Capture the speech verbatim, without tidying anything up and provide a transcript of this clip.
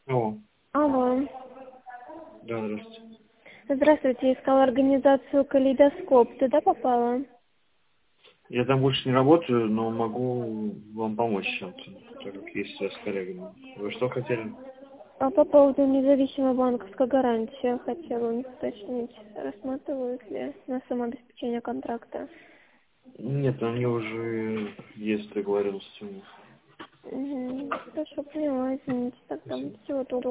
Алло. Алло. Да, здравствуйте. Здравствуйте, искала организацию «Калейдоскоп». Туда попала? Я там больше не работаю, но могу вам помочь чем-то, так как есть связь с коллегами. Вы что хотели? А по поводу независимой банковской гарантии хотела у них уточнить, рассматривают ли на самообеспечение контракта. Нет, они уже есть договоренности у них. Угу. Хорошо, поняла, извините, тогда Спасибо. всего доброго.